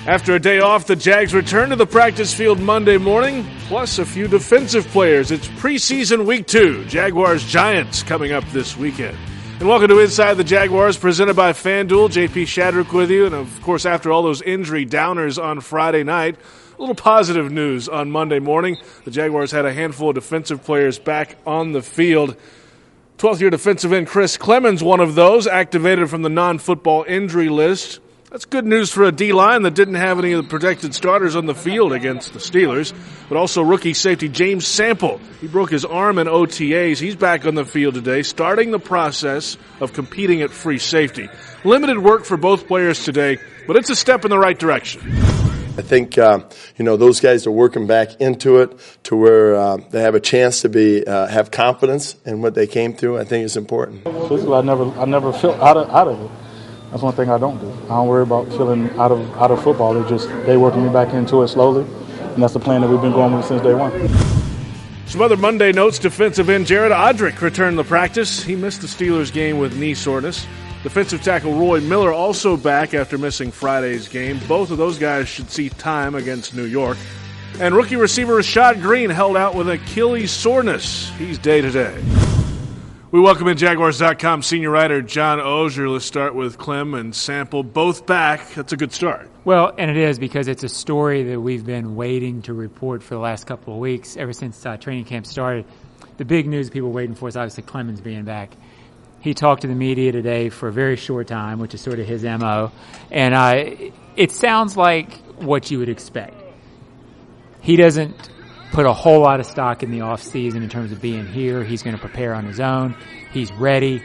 After a day off, the Jags return to the practice field Monday morning, plus a few defensive players. It's preseason week 2. Jaguars-Giants coming up this weekend. And welcome to Inside the Jaguars, presented by FanDuel. JP Shadrick with you. And, of course, after all those injury downers on Friday night, a little positive news on Monday morning. The Jaguars had a handful of defensive players back on the field. 12th-year defensive end Chris Clemons, one of those, activated from the non-football injury list. That's good news for a D-line that didn't have any of the protected starters on the field against the Steelers. But also rookie safety James Sample. He broke his arm in OTAs. He's back on the field today, starting the process of competing at free safety. Limited work for both players today, but it's a step in the right direction. I think, those guys are working back into it to where they have a chance to have confidence in what they came through. I think it's important. Physically, I never felt out of it. That's one thing I don't do. I don't worry about feeling out of football. They working me back into it slowly, and that's the plan that we've been going with since day one. Some other Monday notes: defensive end Jared Odrick returned to practice. He missed the Steelers game with knee soreness. Defensive tackle Roy Miller also back after missing Friday's game. Both of those guys should see time against New York. And rookie receiver Rashad Green held out with Achilles soreness. He's day-to-day. We welcome in Jaguars.com senior writer John Oehser. Let's start with Clem and Sample, both back. That's a good start. Well, and it is because it's a story that we've been waiting to report for the last couple of weeks, ever since training camp started. The big news people are waiting for is obviously Clemons being back. He talked to the media today for a very short time, which is sort of his MO, and it sounds like what you would expect. He doesn't put a whole lot of stock in the off season in terms of being here. He's going to prepare on his own. He's ready.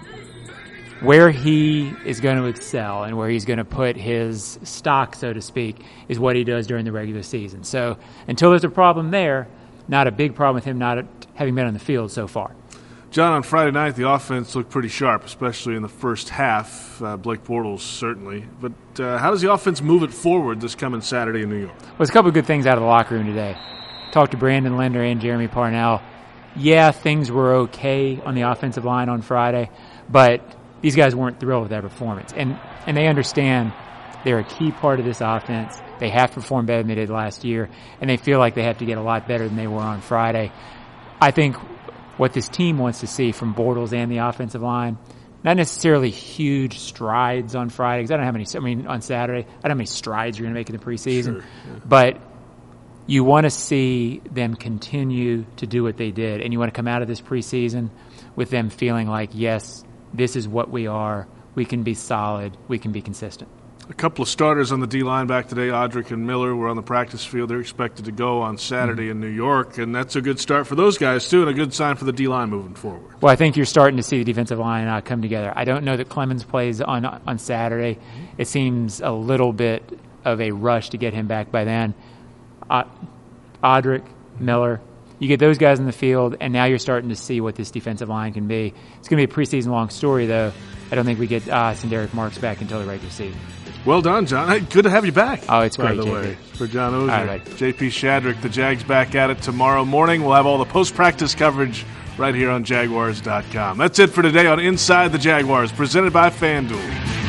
Where he is going to excel and where he's going to put his stock, so to speak, is what he does during the regular season. So until there's a problem there, not a big problem with him not having been on the field so far. John, on Friday night, the offense looked pretty sharp, especially in the first half. Blake Bortles, certainly. But how does the offense move it forward this coming Saturday in New York? Well, there's a couple of good things out of the locker room today. Talked to Brandon Linder and Jeremy Parnell. Yeah, things were okay on the offensive line on Friday, but these guys weren't thrilled with that performance. And they understand they're a key part of this offense. They have to perform better than they did last year, and they feel like they have to get a lot better than they were on Friday. I think what this team wants to see from Bortles and the offensive line, not necessarily huge strides on Friday, because on Saturday, I don't know how many strides you're going to make in the preseason, sure, yeah. But you want to see them continue to do what they did, and you want to come out of this preseason with them feeling like, yes, this is what we are. We can be solid. We can be consistent. A couple of starters on the D-line back today. Odrick and Miller were on the practice field. They're expected to go on Saturday in New York, and that's a good start for those guys, too, and a good sign for the D-line moving forward. Well, I think you're starting to see the defensive line come together. I don't know that Clemons plays on Saturday. It seems a little bit of a rush to get him back by then. Odrick, Miller, you get those guys in the field, and now you're starting to see what this defensive line can be. It's going to be a preseason-long story, though. I don't think we get Senderick Marks back until the regular season. Well done, John. Hey, good to have you back. Oh, it's great, by the JP. way. For John Oehser, All right. JP Shadrick, the Jags back at it tomorrow morning. We'll have all the post-practice coverage right here on Jaguars.com. That's it for today on Inside the Jaguars, presented by FanDuel.